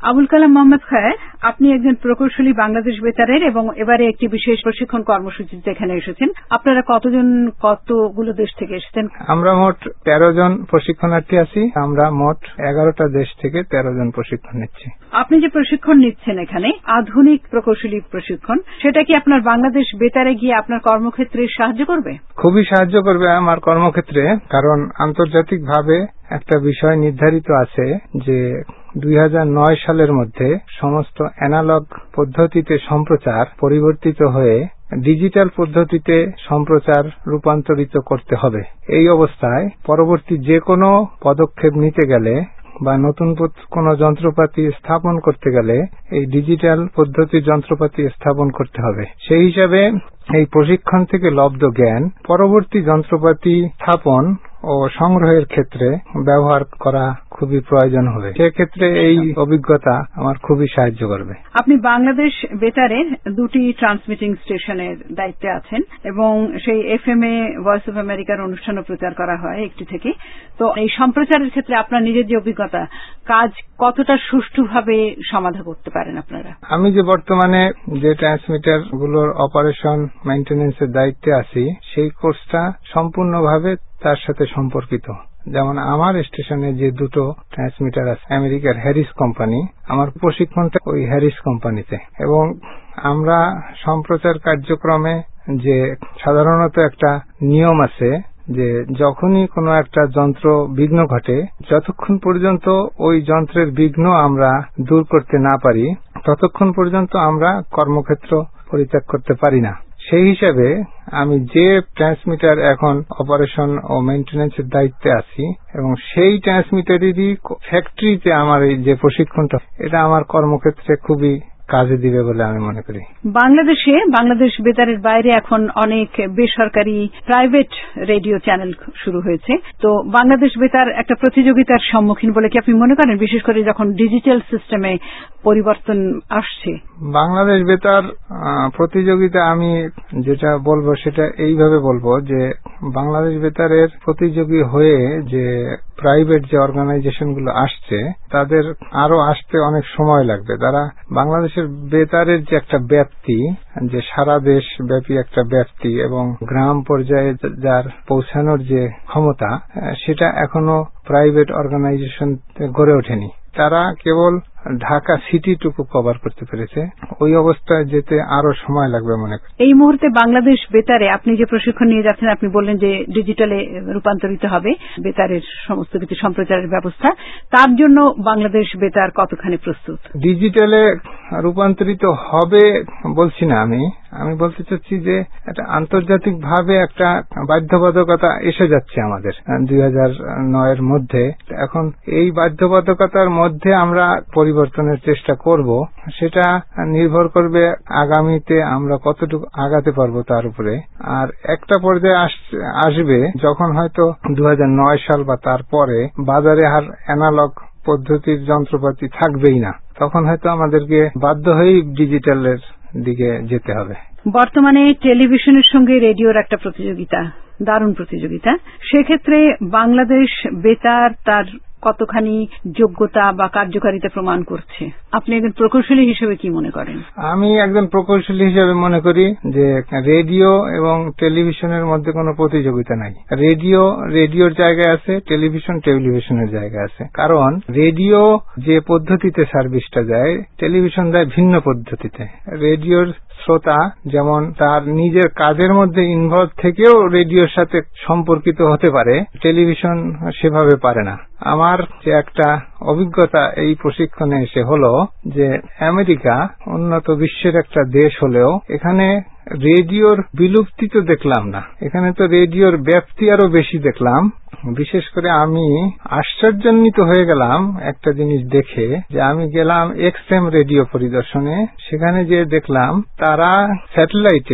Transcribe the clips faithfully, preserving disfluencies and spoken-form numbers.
আবুল কালাম মোহাম্মদ খায়ের, আপনি একজন প্রকৌশলী বাংলাদেশ বেতারের এবং এবারে একটি বিশেষ প্রশিক্ষণ কর্মসূচিতে এখানে এসেছেন। আপনারা কতজন, কতগুলো দেশ থেকে এসেছেন? আমরা মোট তেরো জন প্রশিক্ষণার্থী আছি। আমরা মোট এগারোটা দেশ থেকে তেরো জন প্রশিক্ষণ নিচ্ছি। আপনি যে প্রশিক্ষণ নিচ্ছেন এখানে আধুনিক প্রকৌশলী প্রশিক্ষণ, সেটা কি আপনার বাংলাদেশ বেতারে গিয়ে আপনার কর্মক্ষেত্রে সাহায্য করবে? খুবই সাহায্য করবে আমার কর্মক্ষেত্রে, কারণ আন্তর্জাতিকভাবে একটা বিষয় নির্ধারিত আছে যে দুই হাজার নয় সালের মধ্যে সমস্ত অ্যানালগ পদ্ধতিতে সম্প্রচার পরিবর্তিত হয়ে ডিজিটাল পদ্ধতিতে সম্প্রচার রূপান্তরিত করতে হবে। এই অবস্থায় পরবর্তী যে কোনো পদক্ষেপ নিতে গেলে বা নতুন কোনো যন্ত্রপাতি স্থাপন করতে গেলে এই ডিজিটাল পদ্ধতির যন্ত্রপাতি স্থাপন করতে হবে। সেই হিসাবে এই প্রশিক্ষণ থেকে লব্ধ জ্ঞান পরবর্তী যন্ত্রপাতি স্থাপন ও সংগ্রহের ক্ষেত্রে ব্যবহার করা খুবই প্রয়োজন হবে। সেক্ষেত্রে এই অভিজ্ঞতা আমার খুবই সাহায্য করবে। আপনি বাংলাদেশ বেতারের দুটি ট্রান্সমিটিং স্টেশনের দায়িত্বে আছেন এবং সেই এফ এম এ ভয়েস অফ আমেরিকার অনুষ্ঠানও প্রচার করা হয় একটি থেকে। তো এই সম্প্রচারের ক্ষেত্রে আপনার নিজের যে অভিজ্ঞতা, কাজ কতটা সুষ্ঠুভাবে সমাধা করতে পারেন আপনারা? আমি যে বর্তমানে যে ট্রান্সমিটার গুলোর অপারেশন মেইনটেনেন্সের দায়িত্বে আছি, সেই কোর্সটা সম্পূর্ণভাবে তার সাথে সম্পর্কিত। যেমন আমার স্টেশনে যে দুটো ট্রান্সমিটার আছে আমেরিকার হ্যারিস কোম্পানি, আমার প্রশিক্ষণটা ওই হ্যারিস কোম্পানিতে। এবং আমরা সম্প্রচার কার্যক্রমে যে সাধারণত একটা নিয়ম আছে যে যখনই কোনো একটা যন্ত্র বিঘ্ন ঘটে, যতক্ষণ পর্যন্ত ওই যন্ত্রের বিঘ্ন আমরা দূর করতে না পারি ততক্ষণ পর্যন্ত আমরা কর্মক্ষেত্র পরিত্যাগ করতে পারি না। সেই হিসাবে আমি যে ট্রান্সমিটার এখন অপারেশন ও মেইনটেনেন্সের দায়িত্বে আছি এবং সেই ট্রান্সমিটারেরই ফ্যাক্টরিতে আমার এই যে প্রশিক্ষণটা, এটা আমার কর্মক্ষেত্রে খুবই কাজে দিবে বলে আমি মনে করি। বাংলাদেশে বাংলাদেশ বেতারের বাইরে এখন অনেক বেসরকারি প্রাইভেট রেডিও চ্যানেল শুরু হয়েছে। তো বাংলাদেশ বেতার একটা প্রতিযোগিতার সম্মুখীন বলে কি আপনি মনে করেন, বিশেষ করে যখন ডিজিটাল সিস্টেমে পরিবর্তন আসছে? বাংলাদেশ বেতার প্রতিযোগিতা আমি যেটা বলবো সেটা এইভাবে বলবো যে বাংলাদেশ বেতারের প্রতিযোগী হয়ে যে প্রাইভেট যে অর্গানাইজেশনগুলো আসছে তাদের আরো আসতে অনেক সময় লাগবে। তারা বাংলাদেশের বেতারের যে একটা ব্যাপ্তি, যে সারা দেশ ব্যাপী একটা ব্যাপ্তি এবং গ্রাম পর্যায়ে যার পৌঁছানোর যে ক্ষমতা, সেটা এখনো প্রাইভেট অর্গানাইজেশন গড়ে ওঠেনি। তারা কেবল ঢাকা সিটিটুকু কভার করতে পেরেছে। ওই অবস্থায় যেতে আরো সময় লাগবে মনে করি। এই মুহূর্তে বাংলাদেশ বেতারে আপনি যে প্রশিক্ষণ নিয়ে যাচ্ছেন, আপনি বললেন যে ডিজিটালে রূপান্তরিত হবে বেতারের সমস্ত কিছু সম্প্রচারের ব্যবস্থা, তার জন্য বাংলাদেশ বেতার কতখানি প্রস্তুত? ডিজিটালে রূপান্তরিত হবে বলছি না আমি, আমি বলতে চাচ্ছি যে একটা আন্তর্জাতিকভাবে একটা বাধ্যবাধকতা এসে যাচ্ছে আমাদের দুই হাজার নয়ের মধ্যে। এখন এই বাধ্যবাধকতার মধ্যে আমরা পরিবর্তনের চেষ্টা করব, সেটা নির্ভর করবে আগামীতে আমরা কতটুকু আগাতে পারবো তার উপরে। আর একটা পর্যায়ে আসবে যখন হয়তো দুই হাজার নয় সাল বা তারপরে বাজারে আর অ্যানালগ পদ্ধতির যন্ত্রপাতি থাকবেই না, তখন হয়তো আমাদেরকে বাধ্য হয়েই ডিজিটালের দিকে যেতে হবে। বর্তমানে টেলিভিশনের সঙ্গে রেডিওর একটা প্রতিযোগিতা, দারুণ প্রতিযোগিতা। সেক্ষেত্রে বাংলাদেশ বেতার তার কতখানি যোগ্যতা বা কার্যকারিতা প্রমাণ করছে? আপনি একজন প্রকৌশলী হিসেবে কি মনে করেন? আমি একজন প্রকৌশলী হিসেবে মনে করি যে রেডিও এবং টেলিভিশনের মধ্যে কোনো প্রতিযোগিতা নাই। রেডিও রেডিওর জায়গায় আছে, টেলিভিশন টেলিভিশনের জায়গায় আছে। কারণ রেডিও যে পদ্ধতিতে সার্ভিসটা দেয়, টেলিভিশন দেয় ভিন্ন পদ্ধতিতে। রেডিওর শ্রোতা যেমন তার নিজের কাজের মধ্যে ইনভলভ থেকেও রেডিওর সাথে সম্পর্কিত হতে পারে, টেলিভিশন সেভাবে পারে না। আমার যে একটা অভিজ্ঞতা এই প্রশিক্ষণে এসে হলো যে আমেরিকা উন্নত বিশ্বের একটা দেশ হলেও এখানে রেডিওর বিলুপ্তি তো দেখলাম না, এখানে তো রেডিওর ব্যাপ্তি আরো বেশি দেখলাম। বিশেষ করে আমি আশ্চর্যান্বিত হয়ে গেলাম একটা জিনিস দেখে, যে আমি গেলাম এক্স এম রেডিও পরিদর্শনে, সেখানে যে দেখলাম তারা স্যাটেলাইটে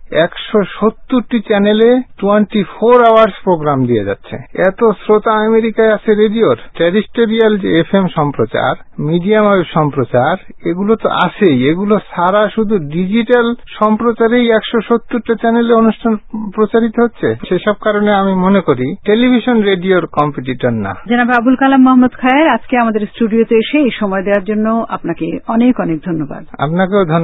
একশো সত্তরটি চ্যানেলে টোয়েন্টি ফোর আওয়ার্স প্রোগ্রাম দিয়ে যাচ্ছে। এত শ্রোতা আমেরিকায় আছে রেডিওর। টেরিস্টেরিয়াল যে এফ এম সম্প্রচার, মিডিয়াম ওয়েভ সম্প্রচার, এগুলো তো আছেই। এগুলো ছাড়া শুধু ডিজিটাল সম্প্রচারেই একশো সত্তরটা চ্যানেলে অনুষ্ঠান প্রচারিত হচ্ছে। সেসব কারণে আমি মনে করি টেলিভিশন রেডিওর কম্পিটিটর না। জনাব আবুল কালাম মোহাম্মদ খায়ের, আজকে আমাদের স্টুডিওতে এসে এই সময় দেওয়ার জন্য আপনাকে অনেক অনেক ধন্যবাদ। আপনাকেও ধন্যবাদ।